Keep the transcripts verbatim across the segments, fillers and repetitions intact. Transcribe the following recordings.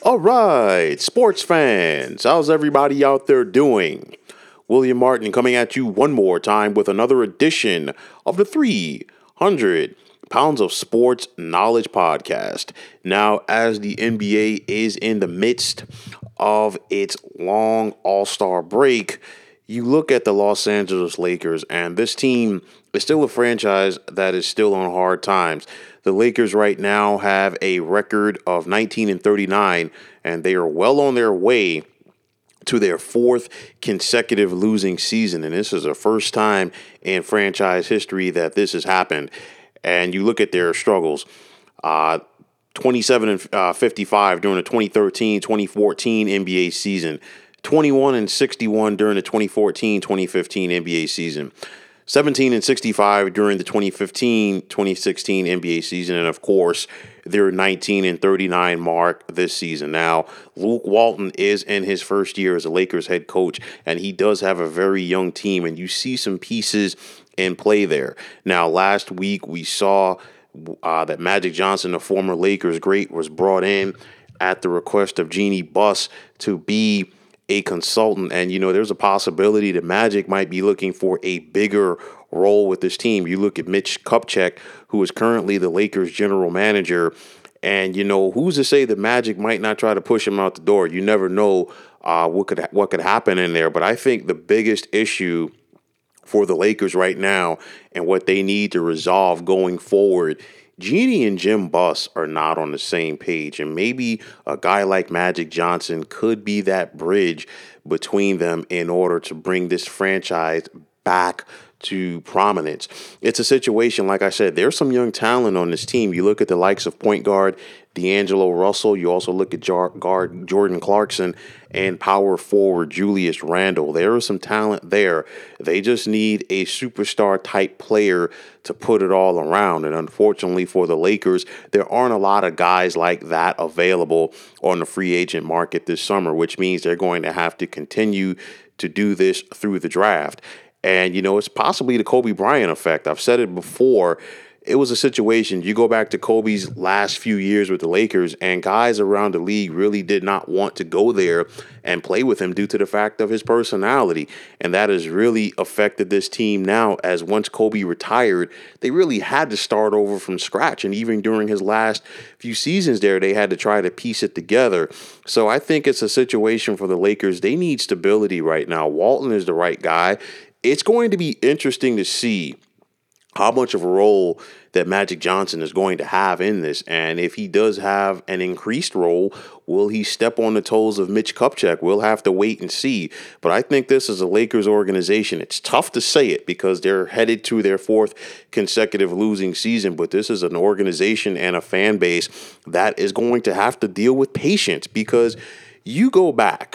All right, sports fans, how's everybody out there doing? William Martin coming at you one more time with another edition of the three hundred Pounds of Sports Knowledge Podcast. Now, as the N B A is in the midst of its long All-Star break, you look at the Los Angeles Lakers, and this team is still a franchise that is still on hard times. The Lakers right now have a record of nineteen and thirty-nine, and they are well on their way to their fourth consecutive losing season. And this is the first time in franchise history that this has happened. And you look at their struggles, uh, twenty-seven and fifty-five during the twenty thirteen twenty fourteen N B A season, twenty-one and sixty-one during the twenty fourteen twenty fifteen N B A season, seventeen and sixty-five during the twenty fifteen twenty sixteen N B A season, and of course, their nineteen and thirty-nine mark this season. Now, Luke Walton is in his first year as a Lakers head coach, and he does have a very young team, and you see some pieces in play there. Now, last week we saw uh, that Magic Johnson, the former Lakers great, was brought in at the request of Jeanie Buss to be a consultant. And, you know, there's a possibility that Magic might be looking for a bigger role with this team. You look at Mitch Kupchak, who is currently the Lakers general manager. And, you know, who's to say that Magic might not try to push him out the door? You never know uh, what could what could happen in there. But I think the biggest issue for the Lakers right now and what they need to resolve going forward, Jeanie and Jim Buss are not on the same page, and maybe a guy like Magic Johnson could be that bridge between them in order to bring this franchise back to prominence. It's a situation, like I said, there's some young talent on this team. You look at the likes of point guard D'Angelo Russell. You also look at jar- guard Jordan Clarkson and power forward Julius Randle. There is some talent there. They just need a superstar type player to put it all around. And unfortunately for the Lakers, there aren't a lot of guys like that available on the free agent market this summer, which means they're going to have to continue to do this through the draft. And, you know, it's possibly the Kobe Bryant effect. I've said it before. It was a situation. You go back to Kobe's last few years with the Lakers, and guys around the league really did not want to go there and play with him due to the fact of his personality. And that has really affected this team now, as once Kobe retired, they really had to start over from scratch. And even during his last few seasons there, they had to try to piece it together. So I think it's a situation for the Lakers. They need stability right now. Walton is the right guy. It's going to be interesting to see how much of a role that Magic Johnson is going to have in this. And if he does have an increased role, will he step on the toes of Mitch Kupchak? We'll have to wait and see. But I think this is a Lakers organization. It's tough to say it because they're headed to their fourth consecutive losing season. But this is an organization and a fan base that is going to have to deal with patience, because you go back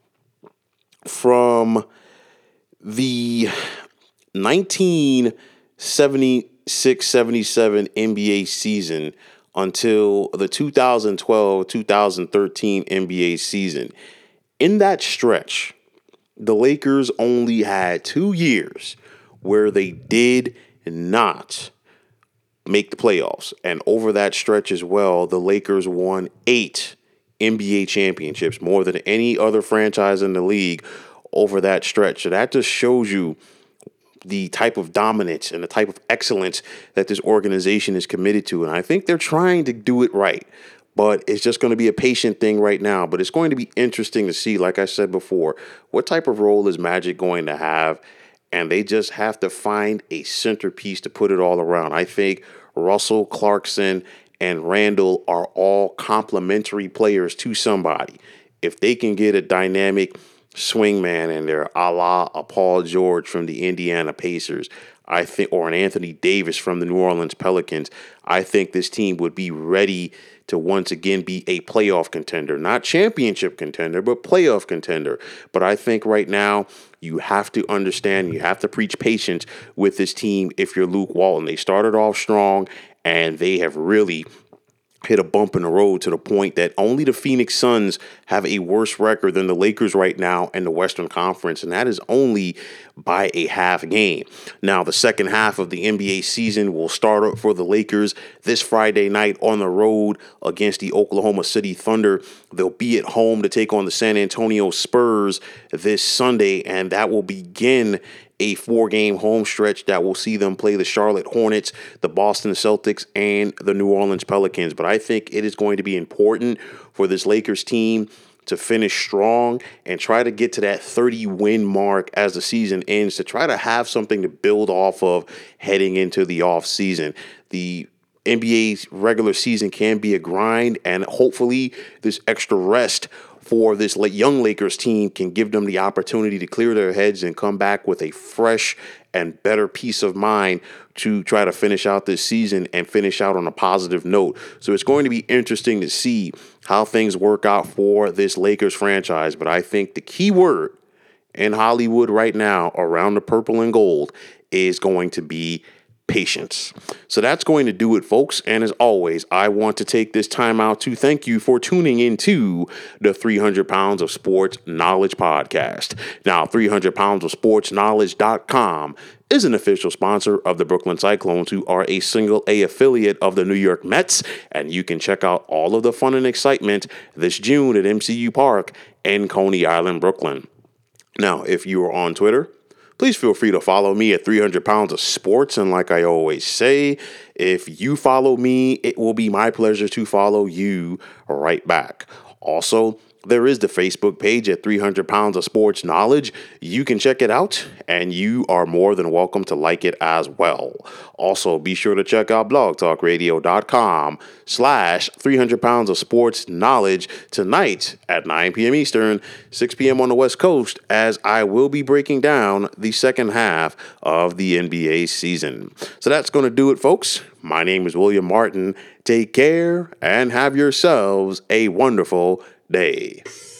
from the nineteen seventy-six seventy-seven N B A season until the two thousand twelve two thousand thirteen N B A season. In that stretch, the Lakers only had two years where they did not make the playoffs. And over that stretch as well, the Lakers won eight N B A championships, more than any other franchise in the league over that stretch. So that just shows you the type of dominance and the type of excellence that this organization is committed to. And I think they're trying to do it right, but it's just going to be a patient thing right now. But it's going to be interesting to see, like I said before, what type of role is Magic going to have? And they just have to find a centerpiece to put it all around. I think Russell, Clarkson, and Randle are all complementary players to somebody. If they can get a dynamic swingman in there, a la a Paul George from the Indiana Pacers, I think, or an Anthony Davis from the New Orleans Pelicans, I think this team would be ready to once again be a playoff contender. Not championship contender, but playoff contender. But I think right now you have to understand, you have to preach patience with this team if you're Luke Walton. They started off strong, and they have really hit a bump in the road to the point that only the Phoenix Suns have a worse record than the Lakers right now in the Western Conference, and that is only by a half game. Now, the second half of the N B A season will start up for the Lakers this Friday night on the road against the Oklahoma City Thunder. They'll be at home to take on the San Antonio Spurs this Sunday, and that will begin a four-game home stretch that will see them play the Charlotte Hornets, the Boston Celtics, and the New Orleans Pelicans. But I think it is going to be important for this Lakers team to finish strong and try to get to that thirty-win mark as the season ends, to try to have something to build off of heading into the offseason. The N B A's regular season can be a grind, and hopefully this extra rest for this young Lakers team can give them the opportunity to clear their heads and come back with a fresh and better peace of mind to try to finish out this season and finish out on a positive note. So it's going to be interesting to see how things work out for this Lakers franchise. But I think the key word in Hollywood right now around the purple and gold is going to be patience. So that's going to do it, folks. And as always, I want to take this time out to thank you for tuning into the three hundred pounds of Sports Knowledge podcast. Now, three hundred pounds of sports knowledge dot com is an official sponsor of the Brooklyn Cyclones, who are a single A affiliate of the New York Mets. And you can check out all of the fun and excitement this June at M C U Park in Coney Island, Brooklyn. Now, if you are on Twitter, please feel free to follow me at three hundred pounds of sports. And like I always say, if you follow me, it will be my pleasure to follow you right back. Also, there is the Facebook page at three hundred pounds of sports knowledge. You can check it out, and you are more than welcome to like it as well. Also, be sure to check out blogtalkradio.com slash 300 pounds of sports knowledge tonight at nine p.m. Eastern, six p.m. on the West Coast, as I will be breaking down the second half of the N B A season. So that's going to do it, folks. My name is William Martin. Take care and have yourselves a wonderful day.